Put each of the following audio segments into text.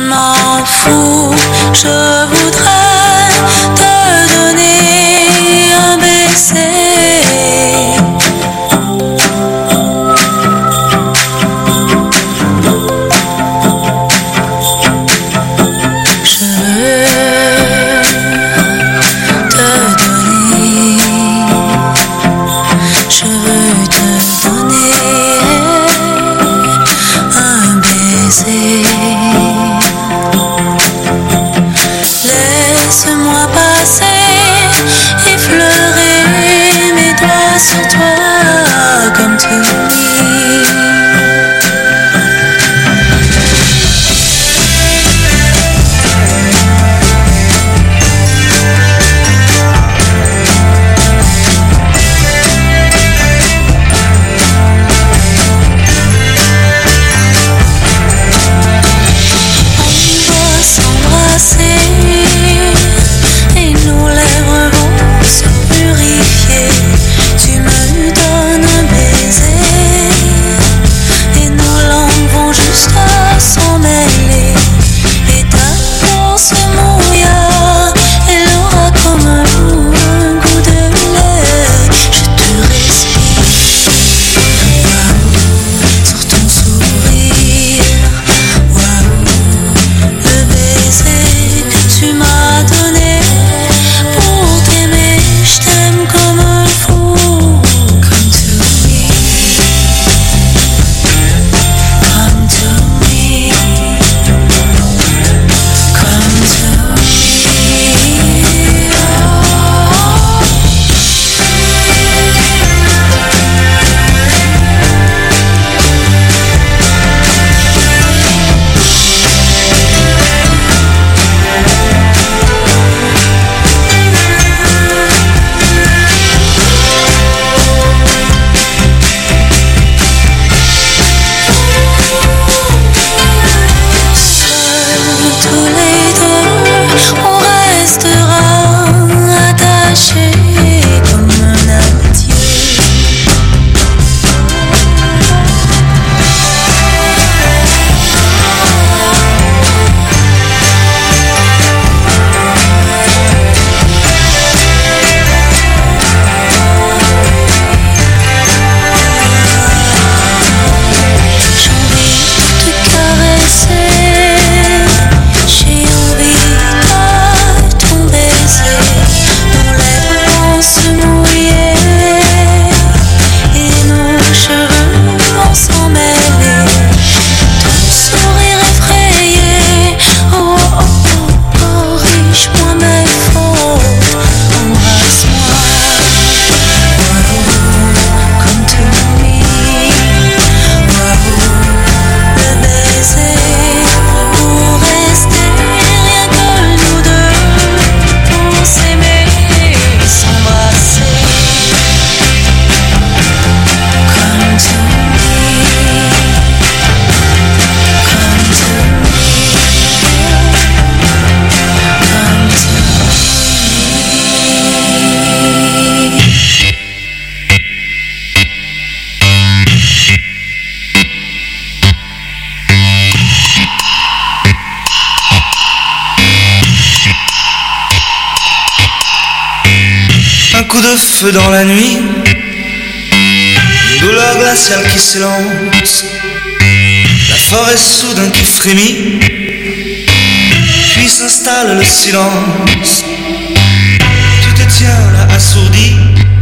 m'en fous, je voudrais te donner un baiser. Laisse-moi passer, effleurer mes doigts sur toi comme tu dis. Coup de feu dans la nuit, une douleur glaciale qui s'élance, la forêt soudain qui frémit, puis s'installe le silence. Tu te tiens là assourdi,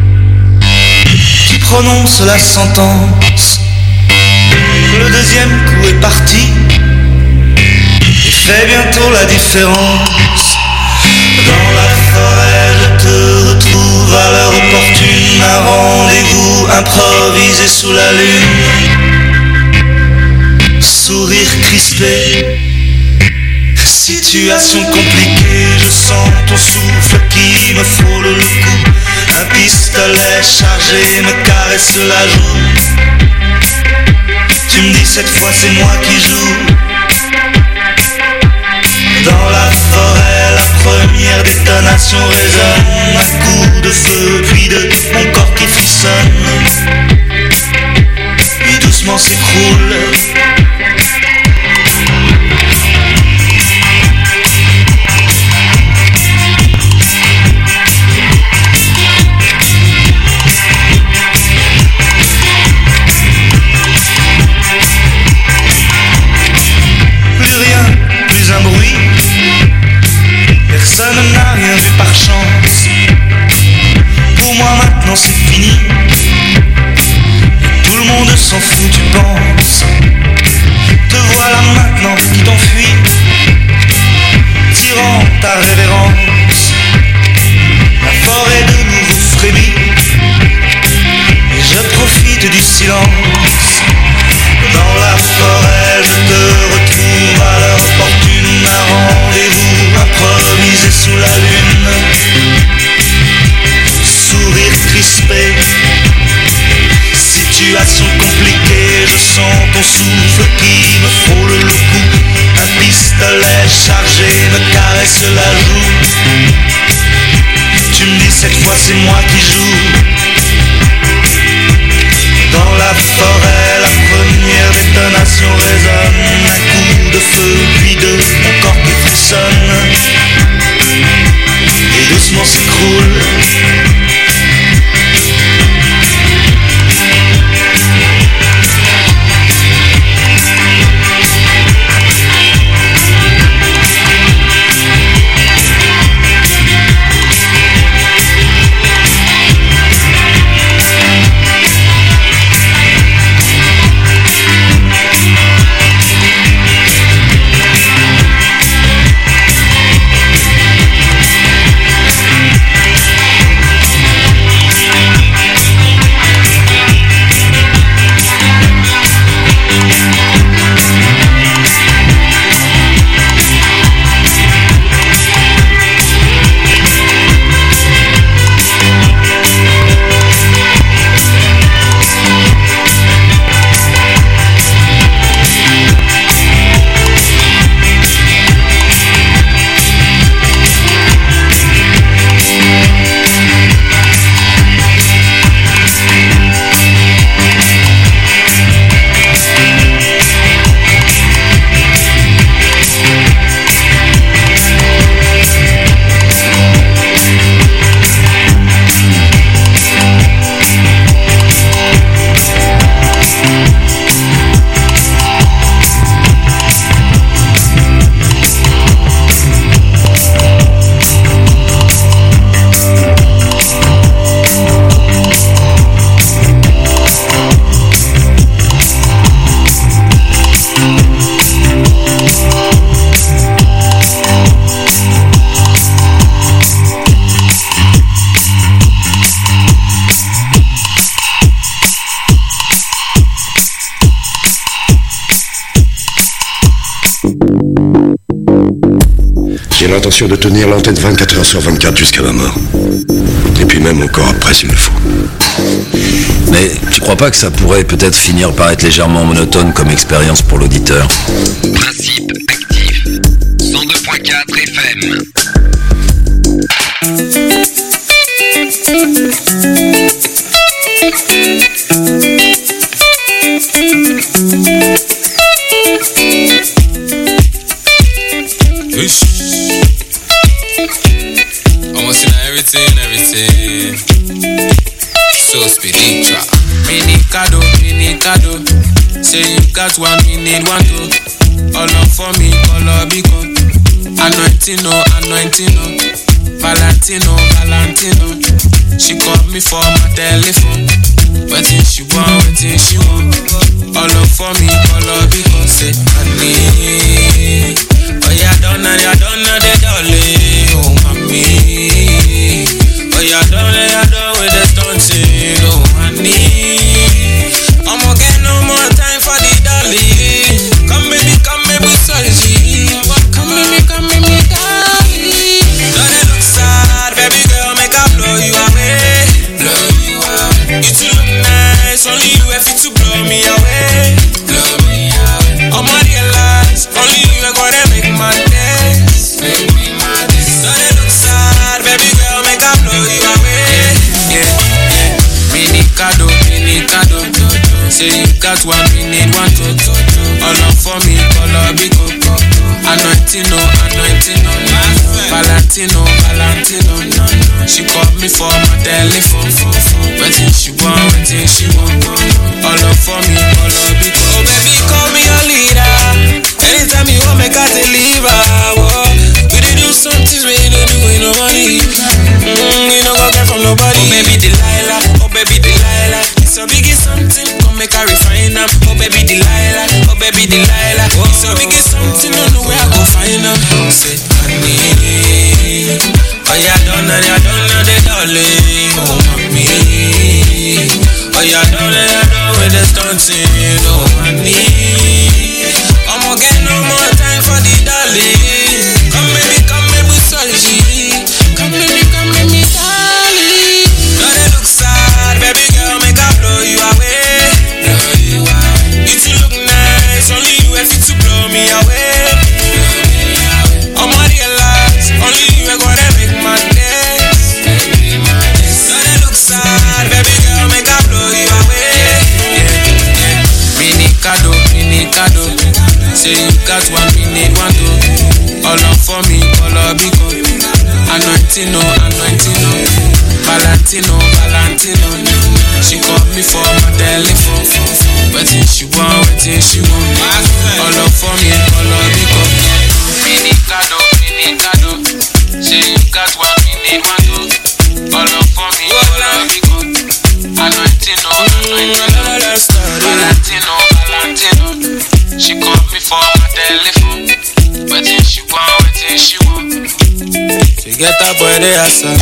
tu prononces la sentence. Le deuxième coup est parti et fait bientôt la différence. Dans la forêt je te retrouve à l'heure opportune, un rendez-vous improvisé sous la lune. Sourire crispé, situation compliquée, je sens ton souffle qui me frôle le cou. Un pistolet chargé me caresse la joue. Tu me dis cette fois c'est moi qui joue. Dans la forêt, la première détonation résonne. Un coup de feu, puis de mon corps qui frissonne, puis doucement s'écroule. fini. Et tout le monde s'en fout, tu penses. Te voilà maintenant qui t'enfuis, tirant ta révérence. La forêt de nouveau frémit, et je profite du silence. Dans la forêt je te retrouve à l'heure opportune, un rendez-vous improvisé sous la lune. Sourire crispé, situation compliquée, je sens ton souffle qui me frôle le cou. Un pistolet chargé me caresse la joue. Tu me dis cette fois c'est moi qui joue. Dans la forêt, la première détonation résonne. Un coup de feu, puis deux, mon corps qui frissonne et doucement s'écroule. J'ai l'intention de tenir l'antenne 24 heures sur 24 jusqu'à ma mort. Et puis même encore après s'il le faut. Mais tu crois pas que ça pourrait peut-être finir par être légèrement monotone comme expérience pour l'auditeur? Principe actif. 102.4 FM. Almost in everything. So speedy trap. Mini cado. Say you got one, me need one too. All up for me, color beacon. Anointing, Valentino. She called me for my telephone. Wetin she want. All up for me, color beacon. Say, honey. Oh, yeah, don't know the dolly. Oh, mommy. Oh, yeah, don't with the stunting. Oh, honey. I'ma get no more time for the dolly. Come baby, sorry, G. Come baby, dolly. Don't it look sad, baby girl, make I blow you away. You too look nice, only you have to blow me away. I'ma realize, only you are gonna make my days. Don't it look sad, baby girl, make I blow you away. Yeah. Mini cado. Say you got one, we need one too. All up for me, color bico. Anointino. Valentino. She called me for my telephone. Wetin she want. All up for me, color bico. Oh baby, call me your leader. Anytime you want, make I deliver. Whoa. We dey do some things we don't do with nobody. You don't go get from nobody. Oh baby Delilah. got what we need, want to. All up for me, all up because Anointino, Anointino, Valentino, Valentino. She called me for my telephone. Waiting she want, waiting she want. All up for me, all up because Minicado, Minicado. Say you got what we need, want to. All up for me, all up because Anointino, Anointino, Valentino, Valentino. She called me for my telephone. Waiting she want, waiting she want. She get that boy the answer.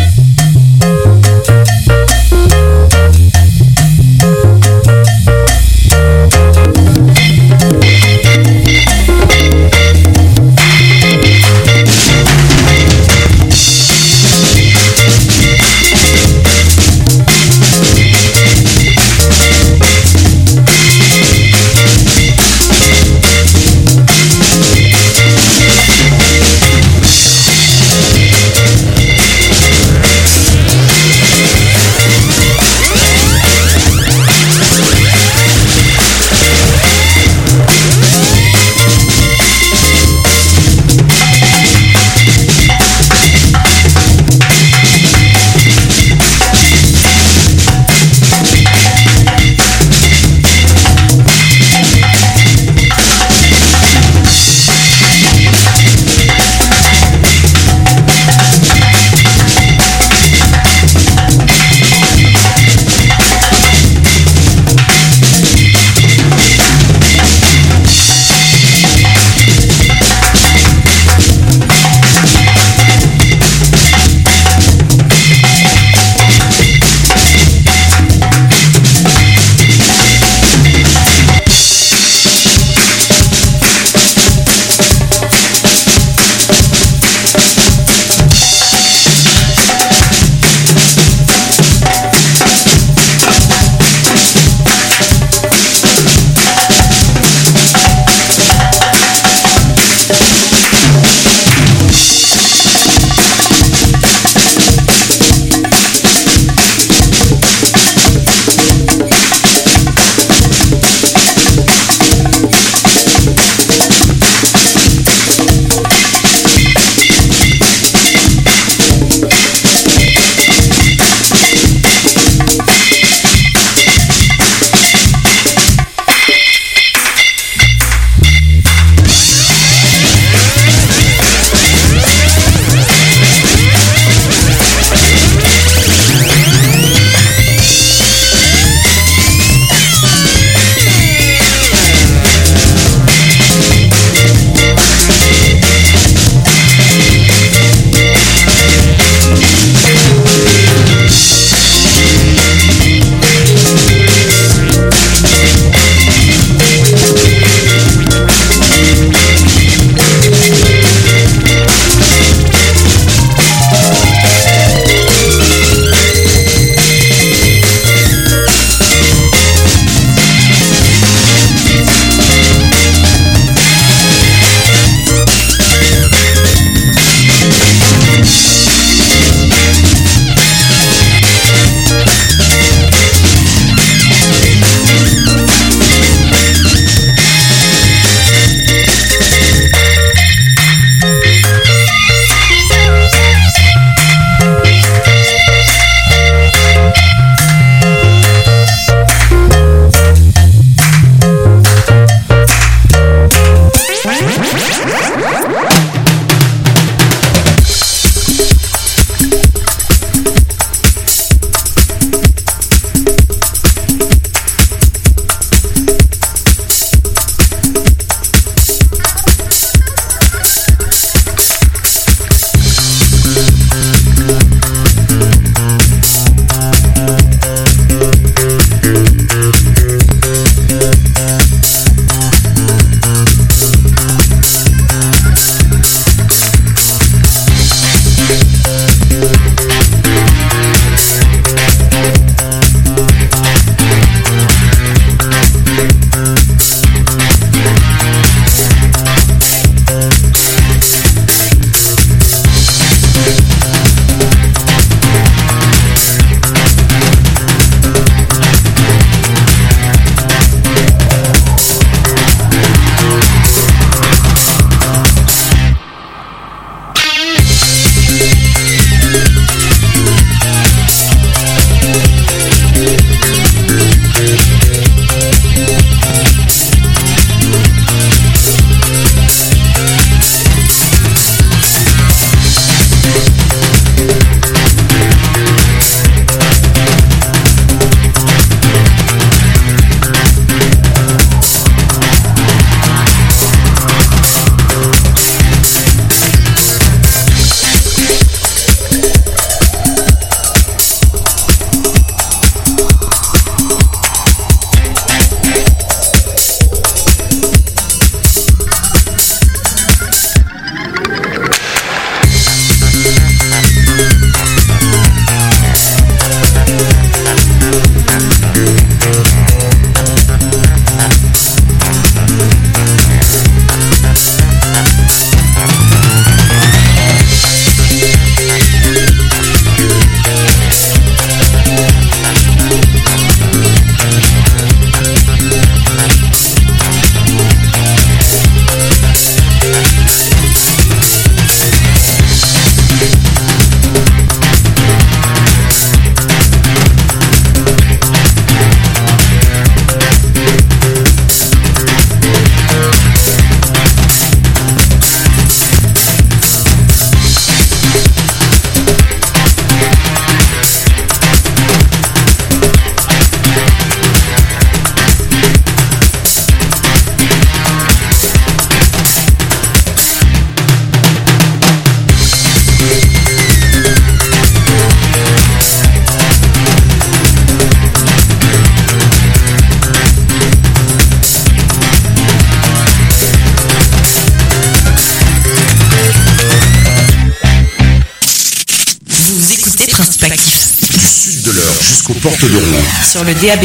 jusqu'aux portes de Rouen. Sur le DAB+.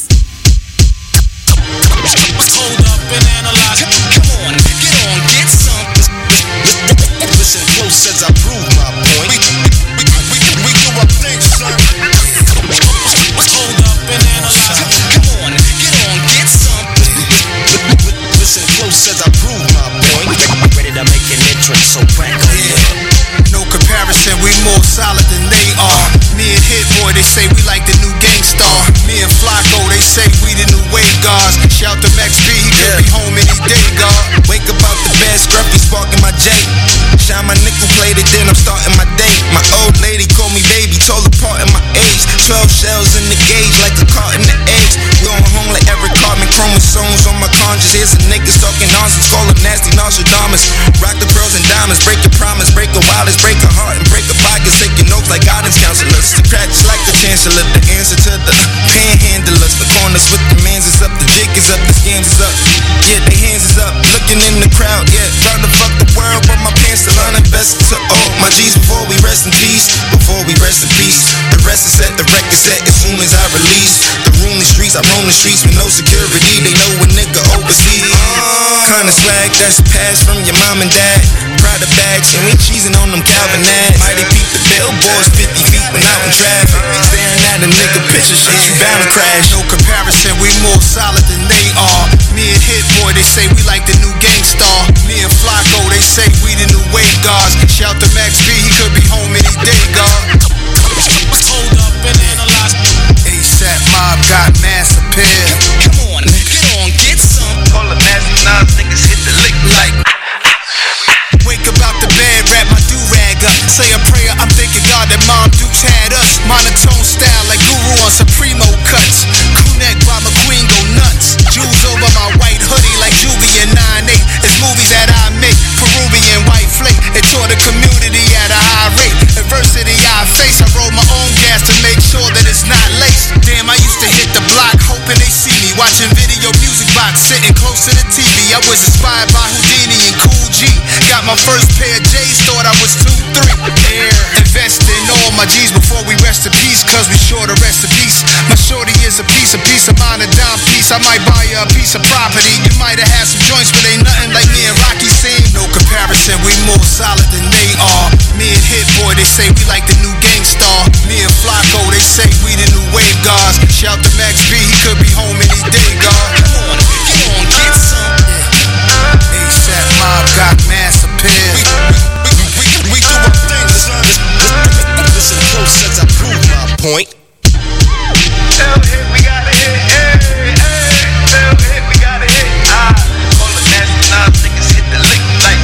Listen close as I prove my point. We do our thing, son. Hold up and analyze. Come on, get some. Listen close as I prove my point. Ready to make an entrance, so crack on no comparison, we more solid than they are. Me and Hit Boy, they say we like the new Gangstar. Me and Flacco, they say we the new wave guards. Shout to Max B, he could be home any day, God. Wake up out the bed, scruffy sparking my J. Shine my nickel plated, then I'm starting my day. My old lady called me baby, told apart in my age. 12 shells in the gauge, like a carton of eggs. Going home like every carbon chromosomes on my conscience. Here's some niggas talking nonsense, call them nasty Nostradamus. Rock the pearls and diamonds, break your promise, break a wildest, break a heart and break a pockets. Taking notes like guidance counselors. The cracks like the chancellor, the answer to the panhandlers. The corners with the mans is up, the jig is up, the scams is up. Yeah, they hands is up, looking in the crowd. Yeah, trying to fuck the world, but my pants still uninvested to all my G's before we rest in peace. Before we rest in peace, the rest is set, the record set as soon as I release. The room the streets, I roam the streets with no security. They know a nigga overseas. Kinda swag that's passed from your mom and dad. Pride of bags, and we cheesing on them Calvin ads. Mighty peep the billboards 50 feet when out in traffic. Staring at a nigga picture shit, you bound to crash. No comparison, we more solid than they are. Me and Hit Boy, they say we like the new Gangstar. Me and Flacco, they say we the new wave guards. Shout to Max B, he could be home any day, God. Hold up and analyze. ASAP Mob got mass appeal. Come on, get some. Call the nasty Nas, niggas hit the lick like. Wake up out the bed, wrap my do-rag up. Say a prayer, I'm thanking God that Mom Dukes had us. Monotone style like Guru on Supremo cuts. Crew-neck by McQueen go nuts. Jewels over my white hoodie like Julian 9-8. It's movies that I make, Peruvian white flake. It taught the community at a high rate. Adversity I face, I roll my own gas to make sure that it's not laced. Damn, I used to hit the block hoping they see me. Watching video music box, sitting close to the TV. I was inspired by Houdini and Cool G. Got my first pair of J's, thought I was 2-3. Air. Invest in all my G's before we rest in peace, cause we sure to rest in peace. My shorty is a piece of mine, a dime piece. I might buy you a piece of property. You might have had some joints, but ain't nothing like me and Rocky seen. No comparison, we more solid than they are. Me and Hit Boy, they say we like the new Gangstar. Me and Flacco, they say we the new wave guards. Shout to Max B, he could be home any day, God. Come on, get some. ASAP Mob got mass appeal. We do our thing, son. Listen close as I prove my point. Tell hit, we gotta hit. Tell hit, we gotta hit. All the nasty Nas niggas hit the lick like.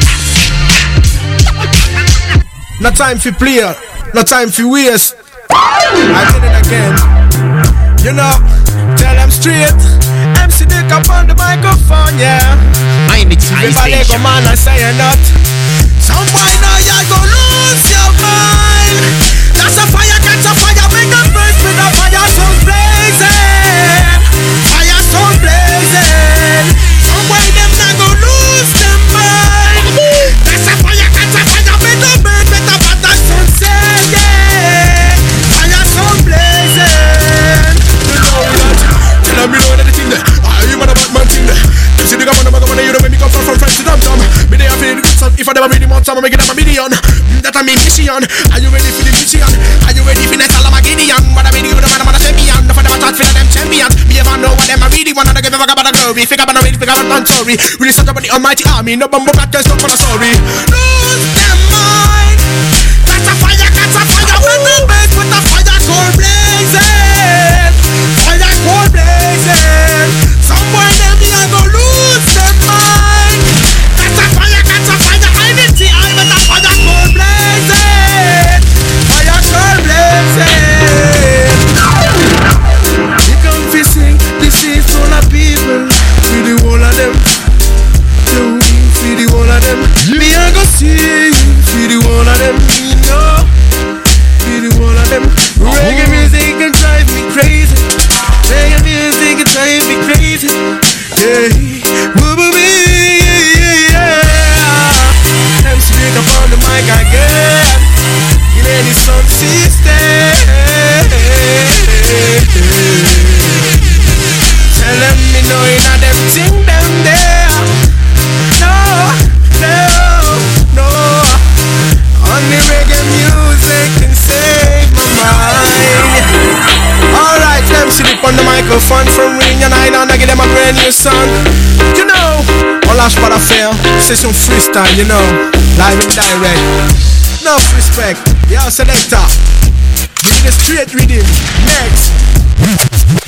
No time for play, no time for waste. I did it again. You know, tell them straight. MC Dick up on the microphone, yeah. If I let go man, I say a nut. Some boy now you go lose your mind. That's a fire, catch a fire, make a burst with a fire so blazing. Fire so blazing. Some boy them now go lose their mind. That's a fire, catch a fire, make a burst with a fire so blazing. Fire so blazing. You know that. Tell them you know anything there. You man a bad man thing there. You see the government, you don't make me come from friends to them. Me they have been if I never really want some, I make it up a million. That I mean mission. Are you ready for the mission? Are you ready for the Salamagidian? What I mean, you know, man, I'm a champion. No for them, I thought for them champions. Me ever know what them I really want to give them a about the glory. Figure out a way, figure out one story. Really such about the almighty army. No bumbo back, just look for the story. Lose them mind. Catch a fire, when the best with the fire cold blazing. Fire cold blazing. Some boy them me I go lose them mind. Catch a fire, I didn't see I with the fire cold blazing. Fire cold blazing. We come to sing, this is all the people. For the whole of them. For the whole of them. Me I go see little fun from Réunion Island, I give them a brand new song. You know, on lâche pas d'affaire, session freestyle, you know, live and direct. Enough respect, yo selector. Give me the straight rhythm, next.